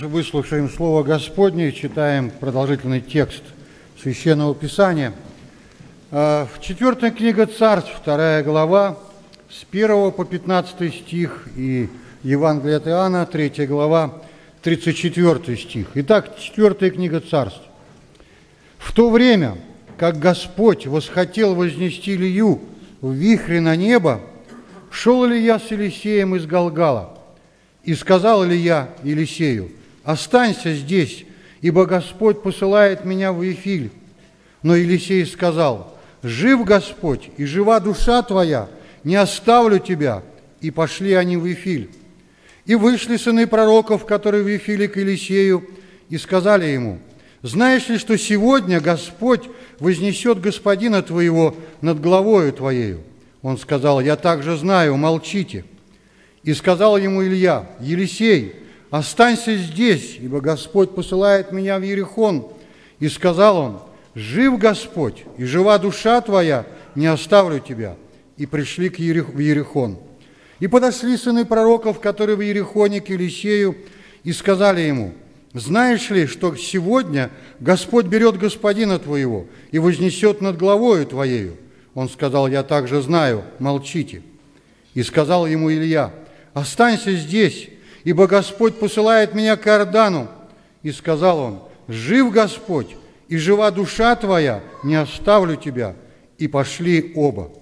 Выслушаем Слово Господне, читаем продолжительный текст Священного Писания. В 4 книга Царств, 2 глава, с 1 по 15 стих, и Евангелие от Иоанна, 3 глава, 34 стих. Итак, 4 книга Царств. «В то время, как Господь восхотел вознести Илью в вихре на небо, шел Илья с Елисеем из Галгала, и сказал Илья Елисею: останься здесь, ибо Господь посылает меня в Вифиль. Но Елисей сказал: жив Господь, и жива душа твоя, не оставлю тебя. И пошли они в Вифиль. И вышли сыны пророков, которые в Вифиле, к Елисею, и сказали ему: знаешь ли, что сегодня Господь вознесет господина твоего над главою твоею? Он сказал: я также знаю, молчите. И сказал ему Илья: Елисей, останься здесь, ибо Господь посылает меня в Иерихон. И сказал он: жив Господь, и жива душа твоя, не оставлю тебя. И пришли в Иерихон. И подошли сыны пророков, которые в Иерихоне, к Елисею, и сказали ему: знаешь ли, что сегодня Господь берет господина твоего и вознесет над главою твоею? Он сказал: я также знаю, молчите. И сказал ему Илья: останься здесь, ибо Господь посылает меня к Иордану. И сказал он: жив Господь, и жива душа твоя, не оставлю тебя. И пошли оба.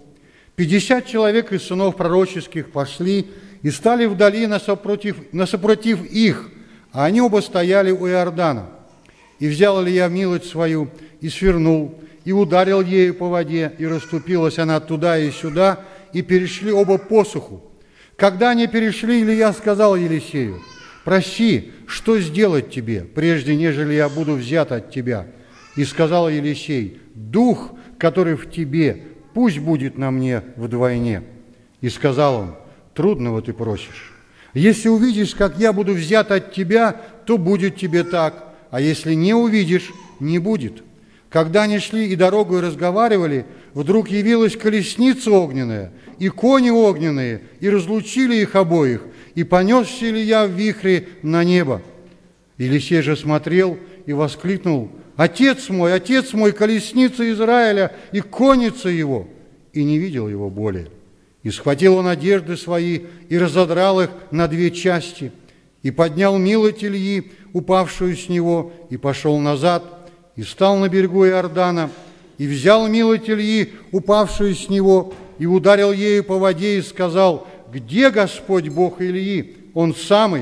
50 человек из сынов пророческих пошли и стали вдали насопротив их, а они оба стояли у Иордана. И взял Илья милость свою, и свернул, и ударил ею по воде, и расступилась она туда и сюда, и перешли оба посуху. Когда они перешли, Илья сказал Елисею: проси, что сделать тебе, прежде нежели я буду взят от тебя? И сказал Елисей: дух, который в тебе, пусть будет на мне вдвойне. И сказал он: трудного ты просишь. Если увидишь, как я буду взят от тебя, то будет тебе так, а если не увидишь, не будет. Когда они шли и дорогой разговаривали, вдруг явилась колесница огненная, и кони огненные, и разлучили их обоих, и понесся Илья в вихре на небо. Елисей же смотрел и воскликнул: отец мой, колесница Израиля и конница его! И не видел его более. И схватил он одежды свои и разодрал их на 2 части, и поднял милость Ильи, упавшую с него, и пошел назад, и стал на берегу Иордана, и взял милость Ильи, упавшую с него, и ударил ею по воде, и сказал: где Господь Бог Ильи? Он самый.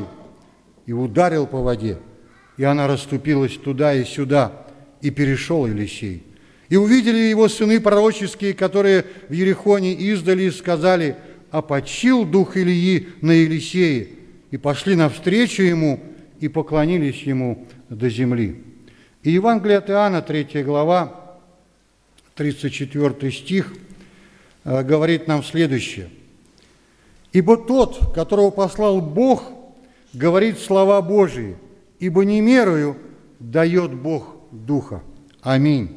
И ударил по воде, и она расступилась туда и сюда, и перешел Елисей. И увидели его сыны пророческие, которые в Иерихоне издали, и сказали: опочил дух Ильи на Елисее. И пошли навстречу ему, и поклонились ему до земли. И Евангелие от Иоанна, 3 глава, 34 стих, говорит нам следующее: «Ибо тот, которого послал Бог, говорит слова Божии, ибо не мерою дает Бог Духа». Аминь.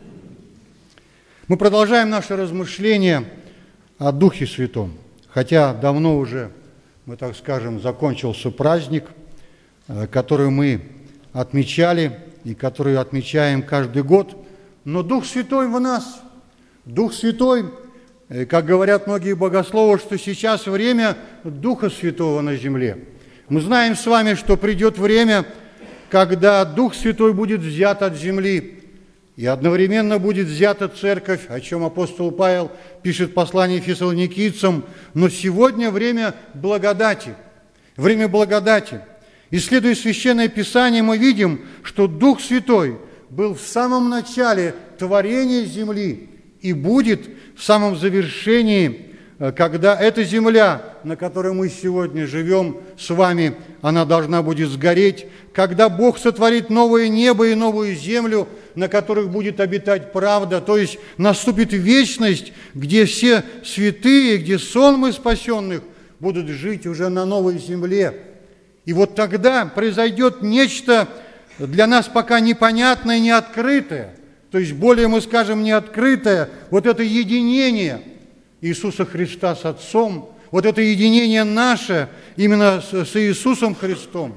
Мы продолжаем наше размышление о Духе Святом, хотя давно уже, мы так скажем, закончился праздник, который мы отмечали и который отмечаем каждый год, но Дух Святой в нас. Дух Святой, как говорят многие богословы, что сейчас время Духа Святого на земле. Мы знаем с вами, что придет время, когда Дух Святой будет взят от земли, и одновременно будет взята церковь, о чем апостол Павел пишет в послании фессалоникийцам. Но сегодня время благодати. Время благодати. Исследуя Священное Писание, мы видим, что Дух Святой был в самом начале творения земли и будет в самом завершении, когда эта земля, на которой мы сегодня живем с вами, она должна будет сгореть, когда Бог сотворит новое небо и новую землю, на которых будет обитать правда, то есть наступит вечность, где все святые, где сонмы спасенных будут жить уже на новой земле. И вот тогда произойдет нечто для нас пока непонятное, неоткрытое, то есть более, мы скажем, неоткрытое, вот это единение Иисуса Христа с Отцом, вот это единение наше именно с Иисусом Христом,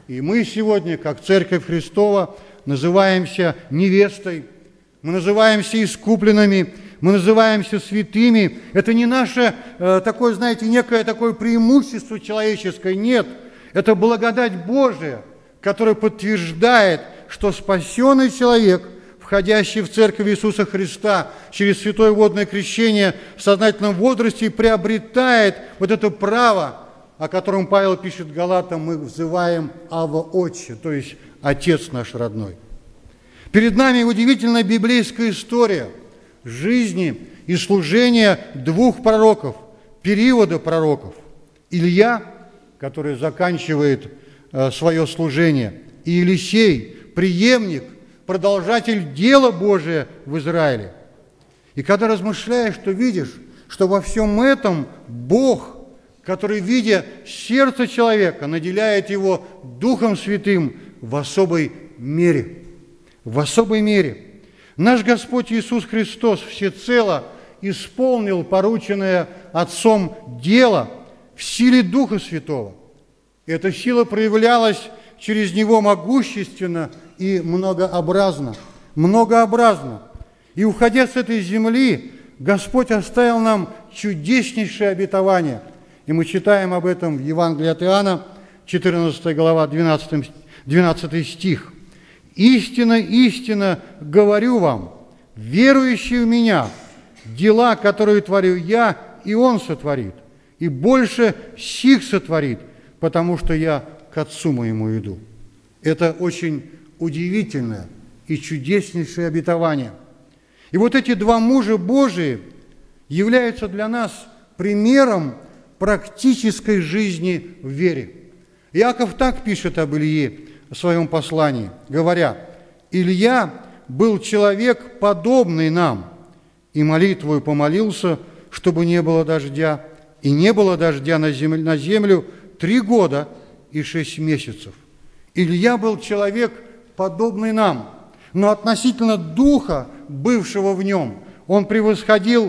И мы сегодня, как Церковь Христова, называемся невестой, мы называемся искупленными, мы называемся святыми. Это не наше такое, знаете, некое такое преимущество человеческое. Нет, это благодать Божия, которая подтверждает, что спасенный человек, входящий в Церковь Иисуса Христа через святое водное крещение в сознательном возрасте, приобретает вот это право, о котором Павел пишет Галатам, мы взываем Авва Отче, то есть Отец наш родной. Перед нами удивительная библейская история жизни и служения двух пророков, периода пророков. Илья, который заканчивает свое служение, и Елисей, преемник, продолжатель дела Божия в Израиле. И когда размышляешь, то видишь, что во всем этом Бог, который, видя сердце человека, наделяет его Духом Святым в особой мере. В особой мере. Наш Господь Иисус Христос всецело исполнил порученное Отцом дело в силе Духа Святого. Эта сила проявлялась через Него могущественно и многообразно. Многообразно. И, уходя с этой земли, Господь оставил нам чудеснейшее обетование. И мы читаем об этом в Евангелии от Иоанна, 14 глава, 12 стих. «Истинно, истинно говорю вам, верующий в Меня, дела, которые творю Я, и Он сотворит, и больше сих сотворит, потому что Я к Отцу Моему иду». Это очень удивительное и чудеснейшее обетование. И вот эти два мужа Божии являются для нас примером практической жизни в вере. Иаков так пишет об Илье в своем послании, говоря: «Илья был человек, подобный нам, и молитвою помолился, чтобы не было дождя, и не было дождя на землю 3 года и 6 месяцев». Илья был человек, подобный нам, но относительно духа, бывшего в нем, он превосходил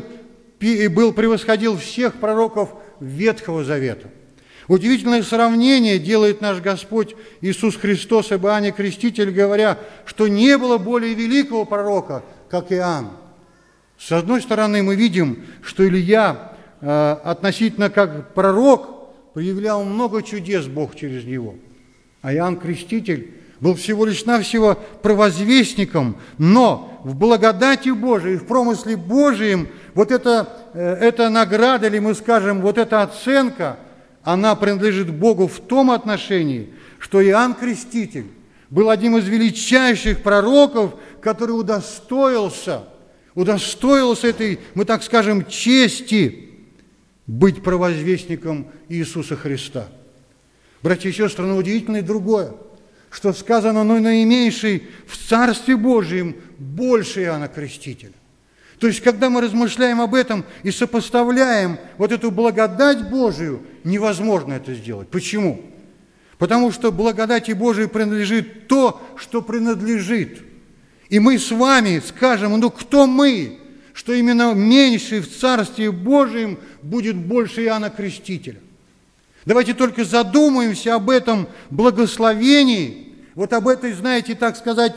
всех пророков Ветхого Завета. Удивительное сравнение делает наш Господь Иисус Христос об Иоанне Креститель, говоря, что не было более великого пророка, как Иоанн. С одной стороны, мы видим, что Илья относительно как пророк проявлял много чудес Бог через него. А Иоанн Креститель был всего лишь навсего провозвестником, но в благодати Божией, в промысле Божием вот эта награда, или мы скажем, вот эта оценка, она принадлежит Богу в том отношении, что Иоанн Креститель был одним из величайших пророков, который удостоился этой, мы так скажем, чести быть провозвестником Иисуса Христа. Братья и сестры, но удивительно и другое, что сказано, но наименьший в Царстве Божьем больше Иоанна Крестителя. То есть, когда мы размышляем об этом и сопоставляем вот эту благодать Божию, невозможно это сделать. Почему? Потому что благодати Божией принадлежит то, что принадлежит. И мы с вами скажем, ну кто мы, что именно меньший в Царстве Божьем будет больше Иоанна Крестителя? Давайте только задумаемся об этом благословении, вот об этой, знаете, так сказать,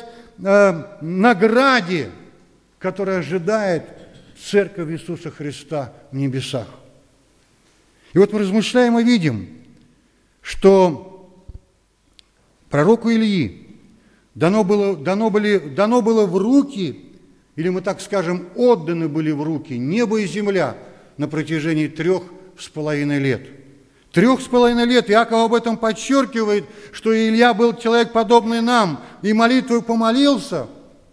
награде, которая ожидает Церковь Иисуса Христа в небесах. И вот мы размышляем и видим, что пророку Ильи дано было в руки, или мы так скажем, отданы были в руки небо и земля на протяжении 3,5 лет. 3,5 лет Иаков об этом подчеркивает, что Илья был человек, подобный нам, и молитвой помолился,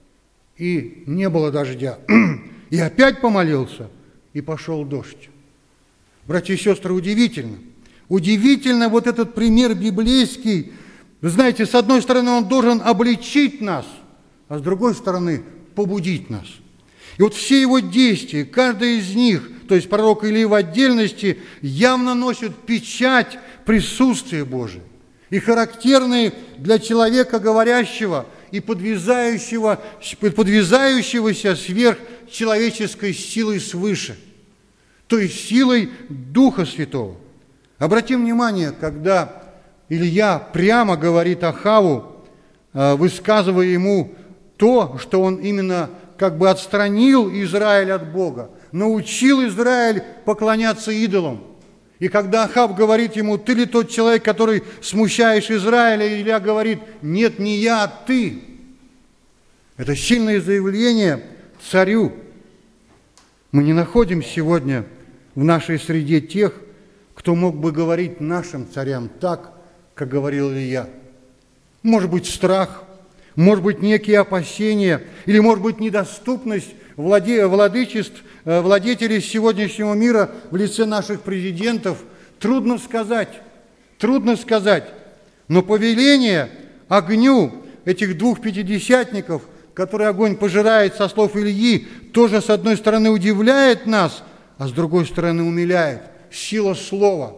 и не было дождя. И опять помолился, и пошел дождь. Братья и сестры, удивительно. Удивительно вот этот пример библейский. Вы знаете, с одной стороны, он должен обличить нас, а с другой стороны, побудить нас. И вот все его действия, каждое из них, то есть пророк Илии в отдельности, явно носит печать присутствия Божия и характерные для человека говорящего и подвязающегося сверхчеловеческой силой свыше, то есть силой Духа Святого. Обратим внимание, когда Илья прямо говорит Ахаву, высказывая ему то, что он именно как бы отстранил Израиль от Бога, научил Израиль поклоняться идолам. И когда Ахав говорит ему: «Ты ли тот человек, который смущаешь Израиля?» Илья говорит: «Нет, не я, а ты». Это сильное заявление царю. Мы не находим сегодня в нашей среде тех, кто мог бы говорить нашим царям так, как говорил Илья. Может быть, страх, может быть, некие опасения, или, может быть, недоступность владетелей сегодняшнего мира в лице наших президентов. Трудно сказать. Но повеление огню этих двух пятидесятников, который огонь пожирает, со слов Ильи, тоже, с одной стороны, удивляет нас, а с другой стороны, умиляет. Сила слова.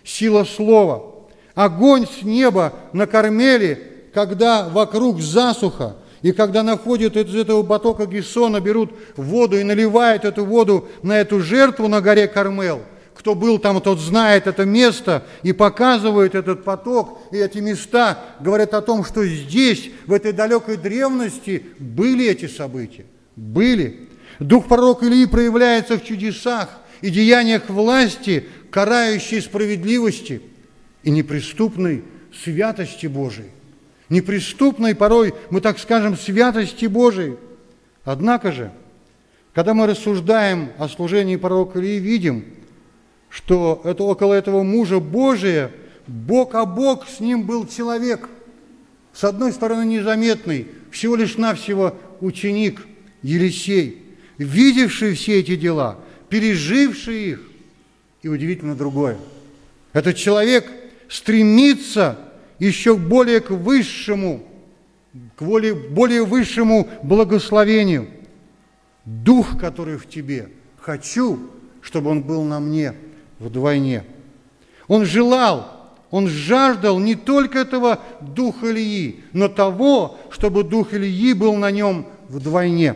Огонь с неба на Кармеле, когда вокруг засуха, и когда находят из этого потока Гисона, берут воду и наливают эту воду на эту жертву на горе Кармел. Кто был там, тот знает это место и показывает этот поток. И эти места говорят о том, что здесь, в этой далекой древности, были эти события. Были. Дух пророка Илии проявляется в чудесах и деяниях власти, карающей справедливости и неприступной святости Божией. Неприступной порой, мы так скажем, святости Божией. Однако же, когда мы рассуждаем о служении пророка Илии, видим, что это около этого мужа Божия, бок о бок с ним был человек. С одной стороны, незаметный, всего лишь навсего ученик Елисей, видевший все эти дела, переживший их. И удивительно другое. Этот человек стремится еще более к высшему, более высшему благословению. Дух, который в тебе, хочу, чтобы он был на мне вдвойне. Он жаждал не только этого духа Ильи, но того, чтобы дух Ильи был на нем вдвойне.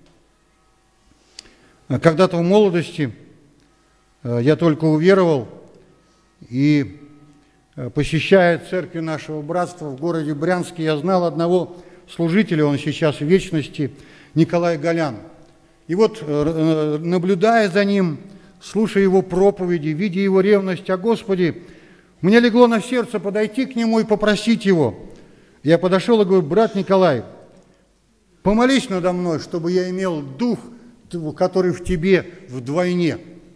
Когда-то в молодости я только уверовал, и, посещая церковь нашего братства в городе Брянске, я знал одного служителя, он сейчас в вечности, Николай Голян. И вот, наблюдая за ним, слушая его проповеди, видя его ревность о Господе, мне легло на сердце подойти к нему и попросить его. Я подошел и говорю: брат Николай, помолись надо мной, чтобы я имел дух, который в тебе вдвойне.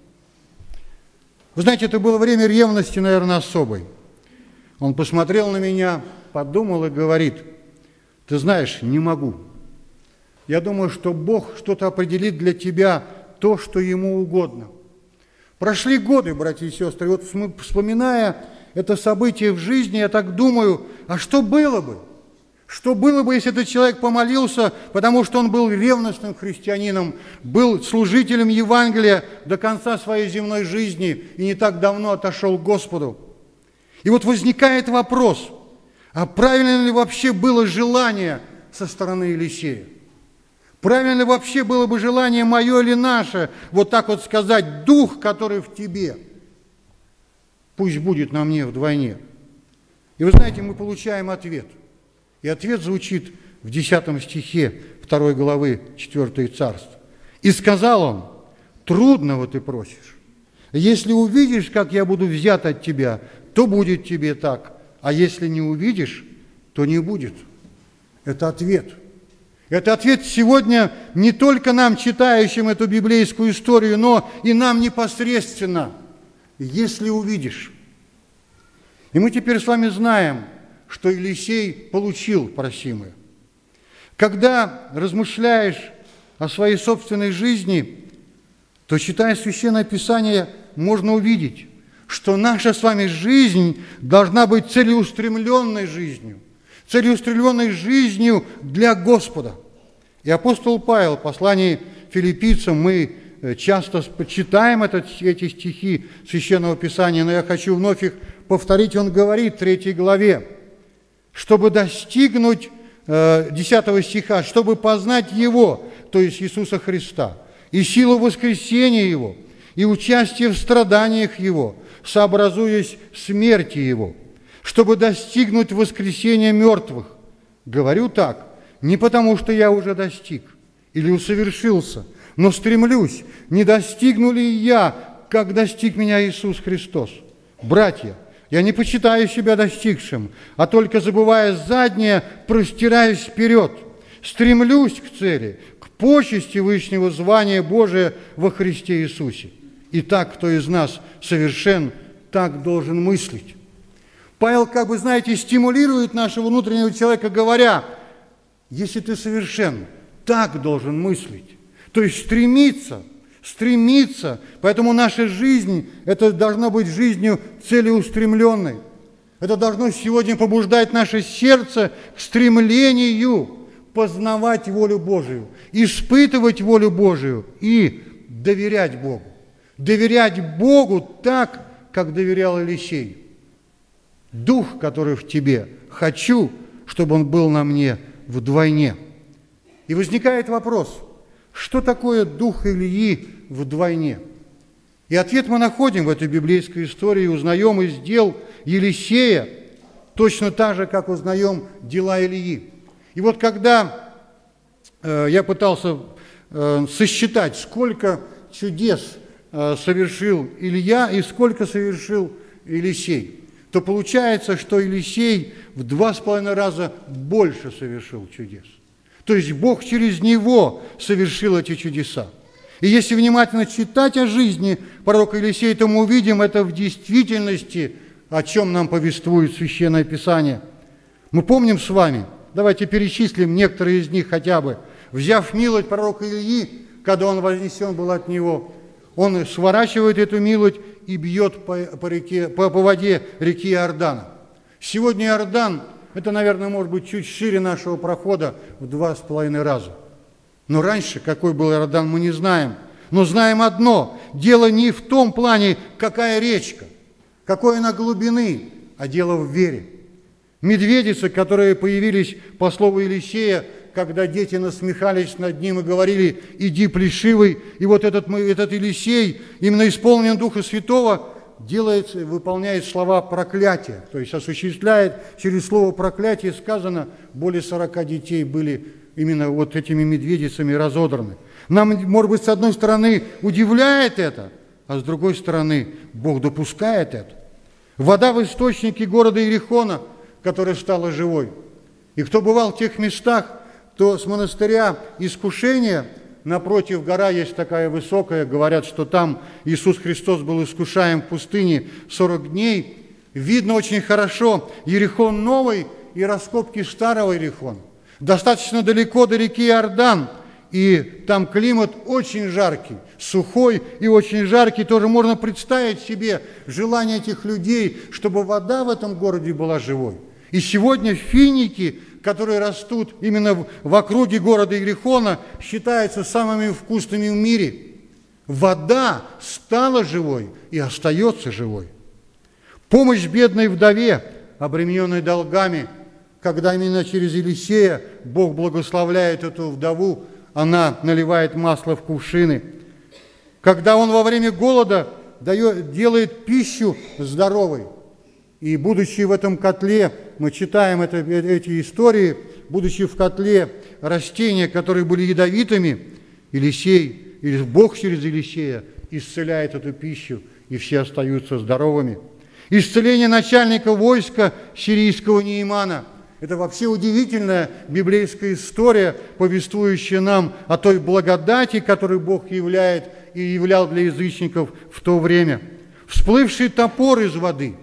Вы знаете, это было время ревности, наверное, особой. Он посмотрел на меня, подумал и говорит: ты знаешь, не могу. Я думаю, что Бог что-то определит для тебя, то, что Ему угодно. Прошли годы, братья и сестры, и вот вспоминая это событие в жизни, я так думаю, а что было бы? Что было бы, если этот человек помолился, потому что он был ревностным христианином, был служителем Евангелия до конца своей земной жизни и не так давно отошел к Господу? И вот возникает вопрос, а правильно ли вообще было желание со стороны Елисея? Правильно ли вообще было бы желание мое или наше, вот так вот сказать: дух, который в тебе, пусть будет на мне вдвойне? И вы знаете, мы получаем ответ. И ответ звучит в 10 стихе 2 главы 4 Царств. «И сказал он: трудного ты просишь. Если увидишь, как я буду взят от тебя, то будет тебе так, а если не увидишь, то не будет». Это ответ. Это ответ сегодня не только нам, читающим эту библейскую историю, но и нам непосредственно. Если увидишь. И мы теперь с вами знаем, что Елисей получил просимое. Когда размышляешь о своей собственной жизни, то, читая Священное Писание, можно увидеть, что наша с вами жизнь должна быть целеустремленной жизнью для Господа. И апостол Павел в послании филиппийцам, мы часто читаем эти стихи Священного Писания, но я хочу вновь их повторить. Он говорит в 3 главе, чтобы достигнуть 10 стиха, чтобы познать Его, то есть Иисуса Христа, и силу воскресения Его, и участие в страданиях Его, сообразуясь смерти Его, чтобы достигнуть воскресения мертвых. Говорю так, не потому что я уже достиг или усовершился, но стремлюсь, не достигну ли я, как достиг меня Иисус Христос. Братья, я не почитаю себя достигшим, а только, забывая заднее, простираюсь вперед, стремлюсь к цели, к почести вышнего звания Божия во Христе Иисусе. Итак, кто из нас совершен, так должен мыслить. Павел, знаете, стимулирует нашего внутреннего человека, говоря, если ты совершен, так должен мыслить. То есть стремиться. Поэтому наша жизнь, это должно быть жизнью целеустремленной. Это должно сегодня побуждать наше сердце к стремлению познавать волю Божию, испытывать волю Божию и доверять Богу. Доверять Богу так, как доверял Елисей. Дух, который в тебе, хочу, чтобы он был на мне вдвойне. И возникает вопрос, что такое дух Илии вдвойне? И ответ мы находим в этой библейской истории, узнаем из дел Елисея, точно так же, как узнаем дела Илии. И вот когда я пытался сосчитать, сколько чудес совершил Илья и сколько совершил Елисей, то получается, что Елисей в 2,5 раза больше совершил чудес. То есть Бог через него совершил эти чудеса. И если внимательно читать о жизни пророка Елисея, то мы увидим это в действительности, о чем нам повествует Священное Писание. Мы помним с вами, давайте перечислим некоторые из них хотя бы. Взяв милость пророка Илии, когда он вознесен был от него, он сворачивает эту милость и бьет по воде реки Иордана. Сегодня Иордан, это, наверное, может быть чуть шире нашего прохода в 2,5 раза. Но раньше, какой был Иордан, мы не знаем. Но знаем одно, дело не в том плане, какая речка, какой она глубины, а дело в вере. Медведицы, которые появились по слову Елисея, когда дети насмехались над ним и говорили, иди плешивый, и вот этот Елисей, именно исполнен Духа Святого, выполняет слова проклятия, то есть осуществляет через слово проклятие, сказано, более 40 детей были именно вот этими медведицами разодраны. Нам, может быть, с одной стороны удивляет это, а с другой стороны Бог допускает это. Вода в источнике города Иерихона, которая стала живой. И кто бывал в тех местах, то с монастыря Искушения, напротив гора есть такая высокая, говорят, что там Иисус Христос был искушаем в пустыне 40 дней. Видно очень хорошо Иерихон новый и раскопки старого Иерихона. Достаточно далеко до реки Иордан, и там климат очень жаркий, сухой и очень жаркий. Тоже можно представить себе желание этих людей, чтобы вода в этом городе была живой. И сегодня финики, которые растут именно в округе города Иерихона, считаются самыми вкусными в мире. Вода стала живой и остается живой. Помощь бедной вдове, обремененной долгами, когда именно через Елисея Бог благословляет эту вдову, она наливает масло в кувшины. Когда он во время голода делает пищу здоровой, и будучи в этом котле, мы читаем эти истории, будучи в котле растения, которые были ядовитыми, Елисей, или Бог через Елисея исцеляет эту пищу, и все остаются здоровыми. Исцеление начальника войска сирийского Неимана – это вообще удивительная библейская история, повествующая нам о той благодати, которую Бог являет и являл для язычников в то время. Всплывший топор из воды.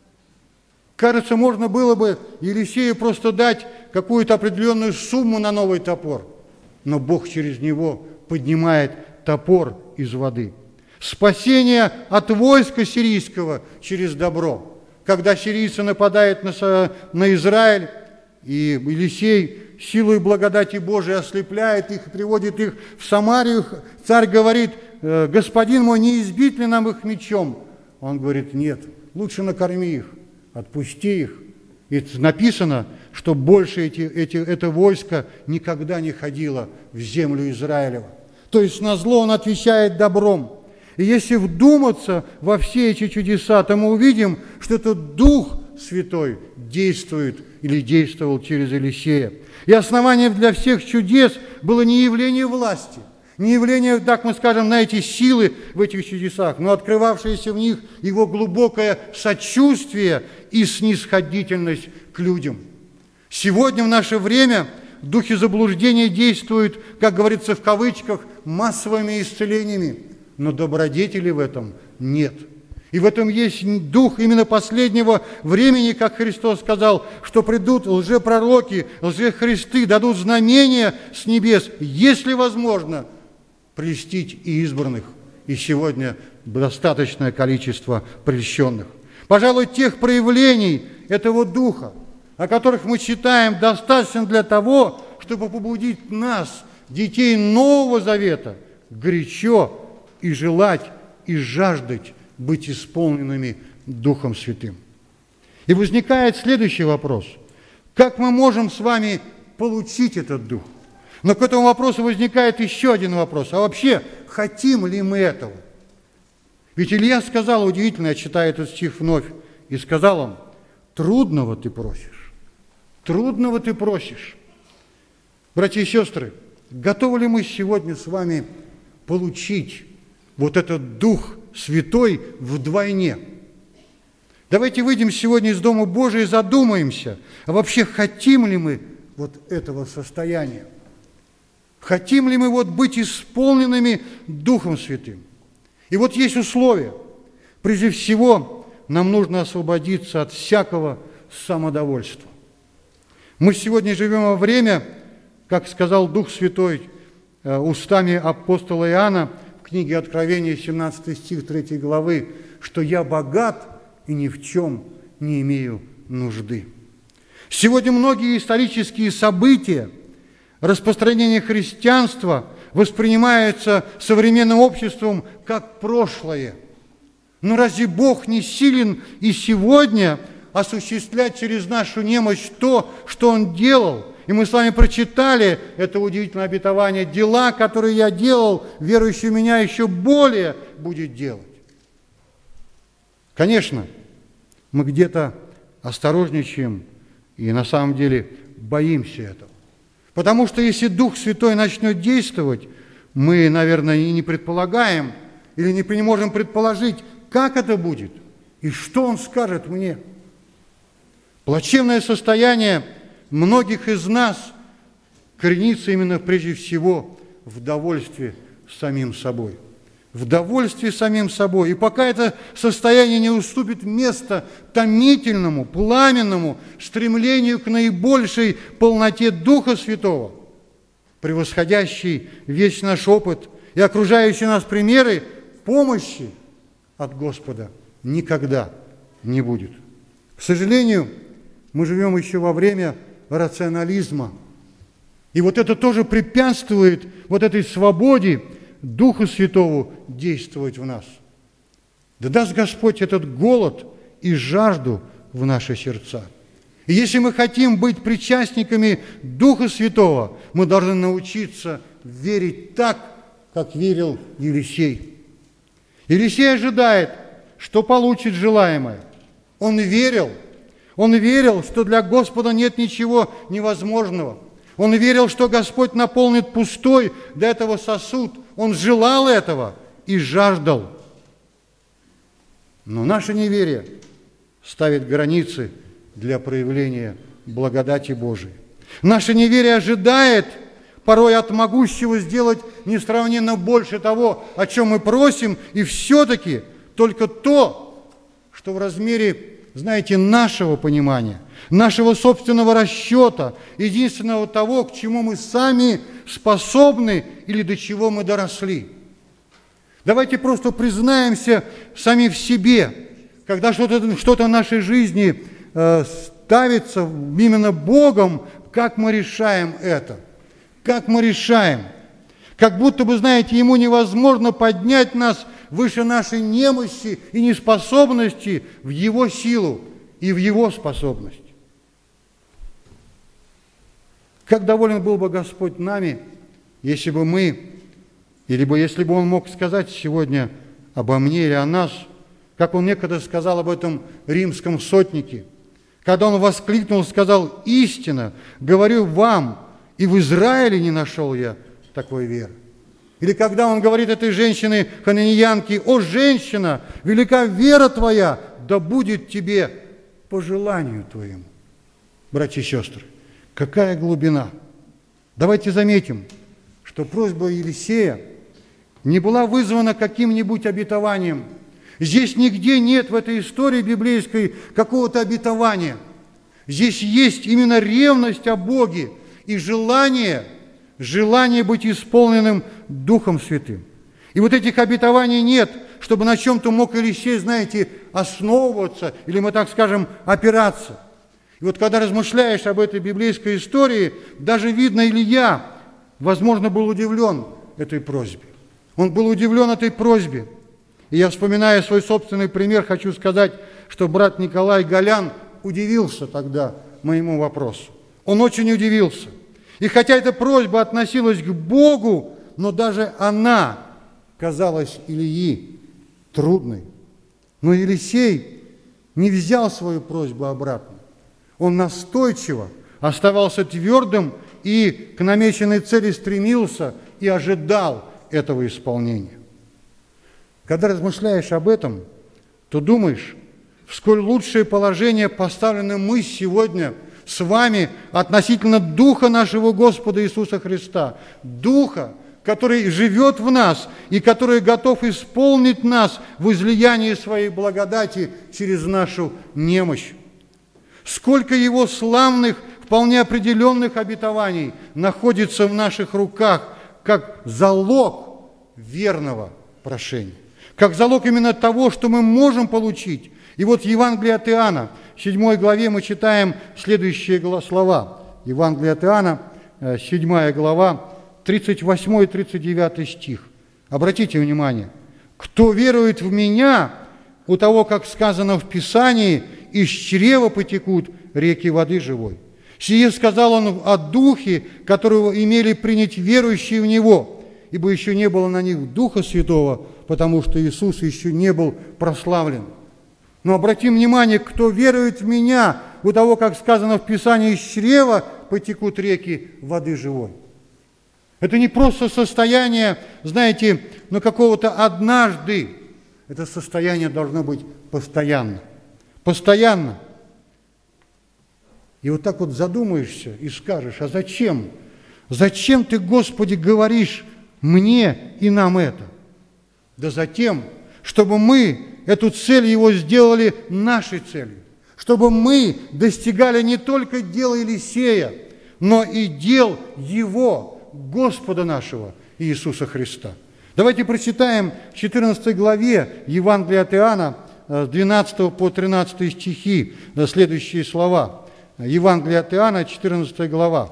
Кажется, можно было бы Елисею просто дать какую-то определенную сумму на новый топор, но Бог через него поднимает топор из воды. Спасение от войска сирийского через добро. Когда сирийцы нападают на Израиль, и Елисей силой благодати Божией ослепляет их, приводит их в Самарию, царь говорит, господин мой, не избить ли нам их мечом? Он говорит, нет, лучше накорми их. Отпусти их. И написано, что больше это войско никогда не ходило в землю Израилева. То есть на зло он отвечает добром. И если вдуматься во все эти чудеса, то мы увидим, что этот дух Святой действует или действовал через Елисея. И основанием для всех чудес было не явление власти, не явление, так мы скажем, на эти силы в этих чудесах, но открывавшееся в них его глубокое сочувствие и снисходительность к людям. Сегодня, в наше время, духи заблуждения действуют, как говорится в кавычках, массовыми исцелениями, но добродетели в этом нет. И в этом есть дух именно последнего времени, как Христос сказал, что придут лжепророки, лжехристы, дадут знамения с небес, если возможно, прельстить и избранных. И сегодня достаточное количество прельщенных. Пожалуй, тех проявлений этого духа, о которых мы читаем, достаточно для того, чтобы побудить нас, детей Нового Завета, горячо и желать, и жаждать быть исполненными Духом Святым. И возникает следующий вопрос. Как мы можем с вами получить этот Дух? Но к этому вопросу возникает еще один вопрос. А вообще, хотим ли мы этого? Ведь Илья сказал, удивительно, я читаю этот стих вновь, и сказал он: трудного ты просишь, трудного ты просишь. Братья и сестры, готовы ли мы сегодня с вами получить вот этот Дух Святой вдвойне? Давайте выйдем сегодня из Дома Божия и задумаемся, а вообще хотим ли мы вот этого состояния? Хотим ли мы вот быть исполненными Духом Святым? И вот есть условия. Прежде всего, нам нужно освободиться от всякого самодовольства. Мы сегодня живем во время, как сказал Дух Святой устами апостола Иоанна в книге Откровения, 17 стих 3 главы, что «я богат и ни в чем не имею нужды». Сегодня многие исторические события, распространение христианства воспринимается современным обществом как прошлое. Но разве Бог не силен и сегодня осуществлять через нашу немощь то, что Он делал? И мы с вами прочитали это удивительное обетование: «Дела, которые я делал, верующий в меня еще более будет делать». Конечно, мы где-то осторожничаем и на самом деле боимся этого. Потому что если Дух Святой начнет действовать, мы, наверное, и не предполагаем, или не можем предположить, как это будет и что Он скажет мне. Плачевное состояние многих из нас коренится именно прежде всего в довольстве самим собой. В довольстве самим собой. И пока это состояние не уступит место томительному, пламенному стремлению к наибольшей полноте Духа Святого, превосходящей весь наш опыт и окружающие нас примеры, помощи от Господа никогда не будет. К сожалению, мы живем еще во время рационализма. И вот это тоже препятствует вот этой свободе Духу Святому действовать в нас. Да даст Господь этот голод и жажду в наши сердца. И если мы хотим быть причастниками Духа Святого, мы должны научиться верить так, как верил Елисей. Елисей ожидает, что получит желаемое. Он верил, что для Господа нет ничего невозможного. Он верил, что Господь наполнит пустой до этого сосуд. Он желал этого и жаждал. Но наше неверие ставит границы для проявления благодати Божией. Наше неверие ожидает порой от могущего сделать несравненно больше того, о чем мы просим, и все-таки только то, что в размере, знаете, нашего понимания, нашего собственного расчета, единственного того, к чему мы сами способны или до чего мы доросли. Давайте просто признаемся сами в себе, когда что-то в нашей жизни ставится именно Богом, как мы решаем это, как мы решаем. Как будто бы, знаете, Ему невозможно поднять нас выше нашей немощи и неспособности в Его силу и в Его способность. Как доволен был бы Господь нами, если бы мы, если бы Он мог сказать сегодня обо мне или о нас, как Он некогда сказал об этом римском сотнике: когда он воскликнул, сказал: «Истинно, говорю вам, и в Израиле не нашел я такой веры». Или когда он говорит этой женщине хананиянке: «О, женщина, велика вера твоя, да будет тебе по желанию твоему». Братья и сестры, какая глубина! Давайте заметим, что просьба Елисея не была вызвана каким-нибудь обетованием. Здесь нигде нет в этой истории библейской какого-то обетования. Здесь есть именно ревность о Боге и желание быть исполненным Духом Святым. И вот этих обетований нет, чтобы на чем-то мог Елисей, знаете, основываться, или мы так скажем, опираться. И вот когда размышляешь об этой библейской истории, даже видно, Илья, возможно, был удивлен этой просьбе. Он был удивлен этой просьбе. И я, вспоминая свой собственный пример, хочу сказать, что брат Николай Голян удивился тогда моему вопросу. Он очень удивился. И хотя эта просьба относилась к Богу, но даже она казалась Ильи трудной. Но Елисей не взял свою просьбу обратно. Он настойчиво оставался твердым и к намеченной цели стремился и ожидал этого исполнения. Когда размышляешь об этом, то думаешь, в сколь лучшее положение поставлены мы сегодня с вами относительно Духа нашего Господа Иисуса Христа. Духа, который живет в нас и который готов исполнить нас в излиянии своей благодати через нашу немощь. Сколько Его славных, вполне определенных обетований находится в наших руках, как залог верного прошения, как залог именно того, что мы можем получить. И вот в Евангелии от Иоанна, в 7 главе мы читаем следующие слова. Евангелие от Иоанна, 7 глава, 38 и 39 стих. Обратите внимание. «Кто верует в Меня, у того, как сказано в Писании, из чрева потекут реки воды живой». Сие сказал Он о Духе, которого имели принять верующие в Него, ибо еще не было на них Духа Святого, потому что Иисус еще не был прославлен. Но обратим внимание, кто верует в Меня, у того, как сказано в Писании, из чрева потекут реки воды живой. Это не просто состояние, знаете, какого-то однажды. Это состояние должно быть постоянно. Постоянно. И вот так вот задумаешься и скажешь: а зачем? Зачем Ты, Господи, говоришь мне и нам это? Да затем, чтобы мы эту цель Его сделали нашей целью, чтобы мы достигали не только дела Елисея, но и дел Его, Господа нашего Иисуса Христа. Давайте прочитаем в 14 главе Евангелия от Иоанна, с 12 по 13 стихи, следующие слова. Евангелие от Иоанна, 14 глава.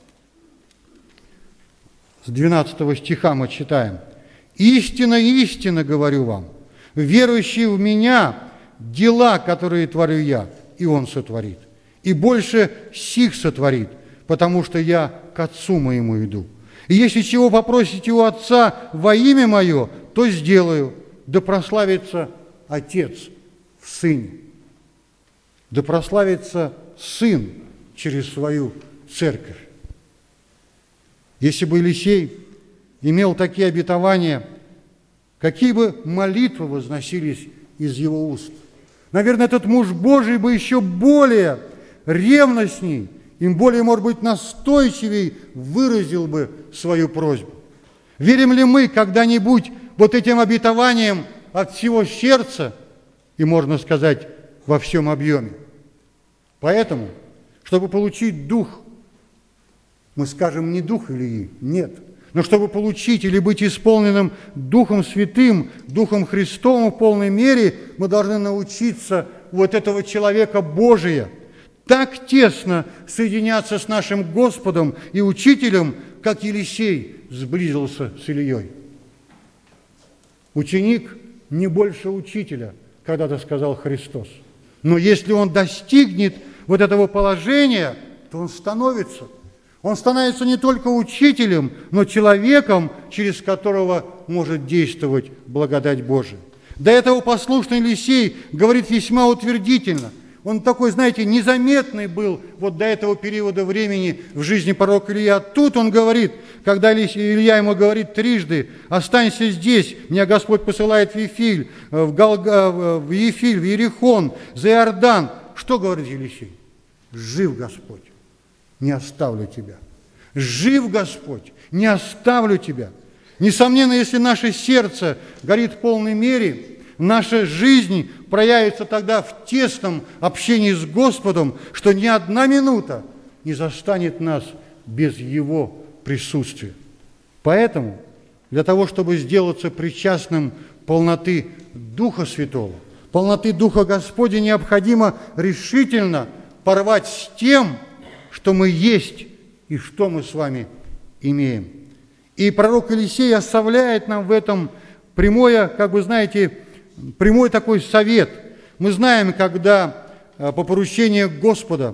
С 12 стиха мы читаем. «Истинно, истинно говорю вам, верующий в Меня, дела, которые творю Я, и Он сотворит. И больше сих сотворит, потому что Я к Отцу Моему иду. И если чего попросите у Отца во имя Мое, то сделаю, да прославится Отец в Сыне». Да прославится Сын через свою церковь. Если бы Елисей имел такие обетования, какие бы молитвы возносились из его уст? Наверное, этот муж Божий бы еще более ревностней, им более, может быть, настойчивей выразил бы свою просьбу. Верим ли мы когда-нибудь вот этим обетованиям от всего сердца и, можно сказать, во всем объеме? Поэтому, чтобы получить дух, мы скажем не дух Илии, нет, но чтобы получить или быть исполненным Духом Святым, Духом Христовым в полной мере, мы должны научиться вот этого человека Божия так тесно соединяться с нашим Господом и Учителем, как Елисей сблизился с Ильей. Ученик не больше учителя, когда-то сказал Христос. Но если он достигнет вот этого положения, то он становится. Он становится не только учителем, но человеком, через которого может действовать благодать Божия. До этого послушный Елисей говорит весьма утвердительно. Он такой, знаете, незаметный был вот до этого периода времени в жизни пророка Ильи. А тут он говорит, когда Илья ему говорит трижды: останься здесь, меня Господь посылает в Ефиль, в Иерихон, за Иордан. Что говорит Елисей? Жив Господь, не оставлю тебя. Жив Господь, не оставлю тебя. Несомненно, если наше сердце горит в полной мере, наша жизнь проявится тогда в тесном общении с Господом, что ни одна минута не застанет нас без Его присутствия. Поэтому для того, чтобы сделаться причастным полноты Духа Святого, полноты Духа Господня, необходимо решительно порвать с тем, что мы есть и что мы с вами имеем. И пророк Елисей оставляет нам в этом прямой такой совет. Мы знаем, когда по поручению Господа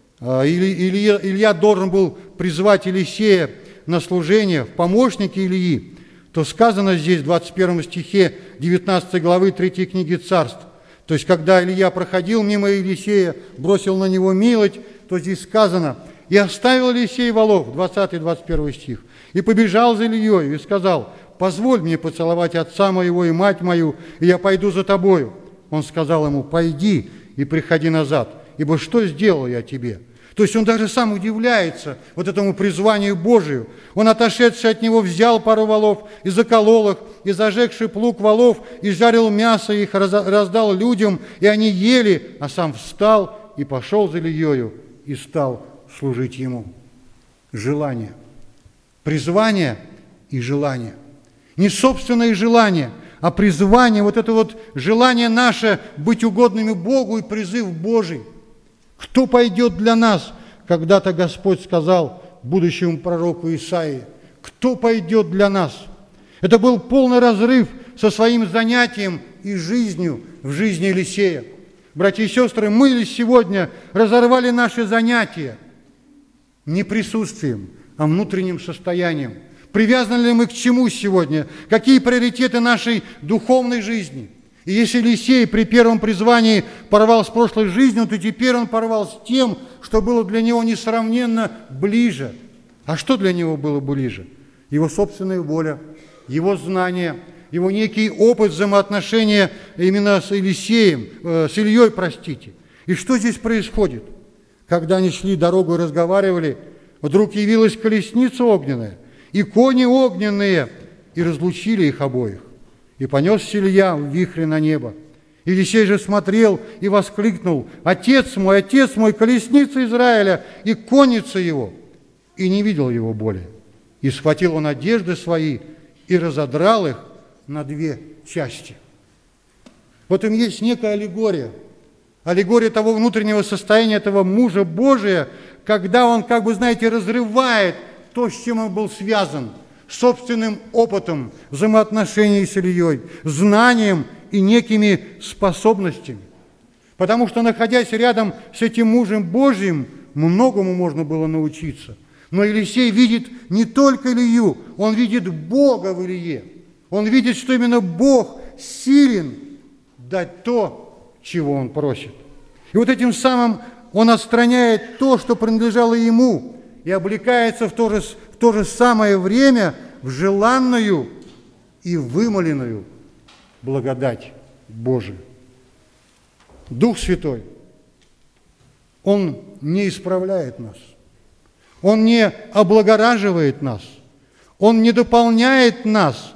Илья должен был призвать Елисея на служение в помощники Ильи, то сказано здесь в 21 стихе 19 главы 3 книги Царств. То есть, когда Илья проходил мимо Елисея, бросил на него милость, то здесь сказано: «И оставил Елисей волов», 20-21 стих, «и побежал за Ильей, и сказал: позволь мне поцеловать отца моего и мать мою, и я пойду за тобою». Он сказал ему: пойди и приходи назад, ибо что сделал я тебе? То есть он даже сам удивляется вот этому призванию Божию. Он, отошедший от него, взял пару волов и заколол их, и зажегший плуг волов, и жарил мясо их, раздал людям, и они ели, а сам встал и пошел за Ильею, и стал служить ему. Желание. Призвание и желание. Не собственное желание, а призвание, вот это вот желание наше быть угодными Богу и призыв Божий. Кто пойдет для нас? Когда-то Господь сказал будущему пророку Исаии: кто пойдет для нас? Это был полный разрыв со своим занятием и жизнью в жизни Елисея. Братья и сестры, мы сегодня разорвали наши занятия не присутствием, а внутренним состоянием. Привязаны ли мы к чему сегодня? Какие приоритеты нашей духовной жизни? И если Елисей при первом призвании порвал с прошлой жизнью, то теперь он порвал с тем, что было для него несравненно ближе. А что для него было ближе? Его собственная воля, его знания, его некий опыт взаимоотношения именно с Елисеем, с Ильей, простите. И что здесь происходит? Когда они шли дорогу и разговаривали, вдруг явилась колесница огненная и кони огненные, и разлучили их обоих. И понесся Илья в вихре на небо. Елисей же смотрел и воскликнул: отец мой, колесница Израиля и конница его!» И не видел его более. И схватил он одежды свои и разодрал их на две части. Вот им есть некая аллегория. Аллегория того внутреннего состояния этого мужа Божия, когда он, разрывает то, с чем он был связан, собственным опытом взаимоотношений с Ильей, знанием и некими способностями. Потому что, находясь рядом с этим мужем Божьим, многому можно было научиться. Но Елисей видит не только Илью, он видит Бога в Илье. Он видит, что именно Бог силен дать то, чего он просит. И вот этим самым он отстраняет то, что принадлежало ему, и облекается в то же самое время в желанную и вымоленную благодать Божию. Дух Святой, Он не исправляет нас, Он не облагораживает нас, Он не дополняет нас.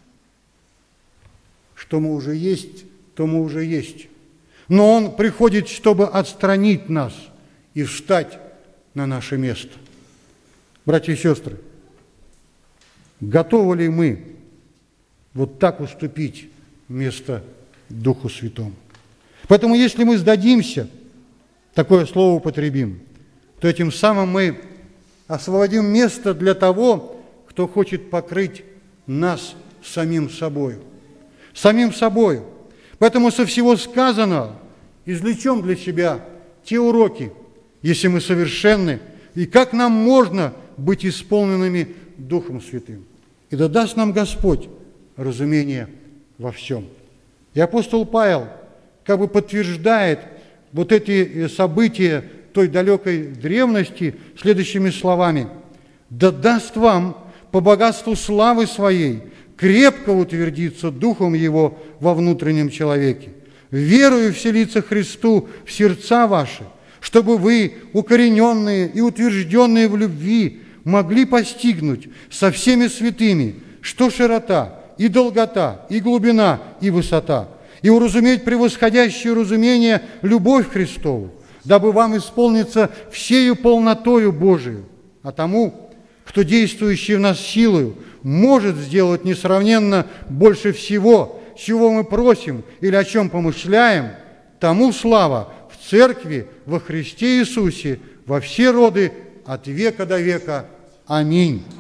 Что мы уже есть, то мы уже есть. Но Он приходит, чтобы отстранить нас и встать на наше место. Братья и сестры, готовы ли мы вот так уступить место Духу Святому? Поэтому, если мы сдадимся, такое слово употребим, то этим самым мы освободим место для того, кто хочет покрыть нас самим собою. Самим собою. Поэтому со всего сказанного извлечем для себя те уроки, если мы совершенны, и как нам можно быть исполненными Духом Святым. И да даст нам Господь разумение во всем. И апостол Павел подтверждает вот эти события той далекой древности следующими словами: «Да даст вам по богатству славы Своей крепко утвердиться Духом Его во внутреннем человеке, верою вселиться Христу в сердца ваши, чтобы вы, укорененные и утвержденные в любви, могли постигнуть со всеми святыми, что широта, и долгота, и глубина, и высота, и уразуметь превосходящее разумение любовь Христову, дабы вам исполниться всею полнотою Божию, а тому, кто, действующий в нас силою, может сделать несравненно больше всего, чего мы просим или о чем помышляем, тому слава в Церкви во Христе Иисусе во все роды от века до века. Аминь».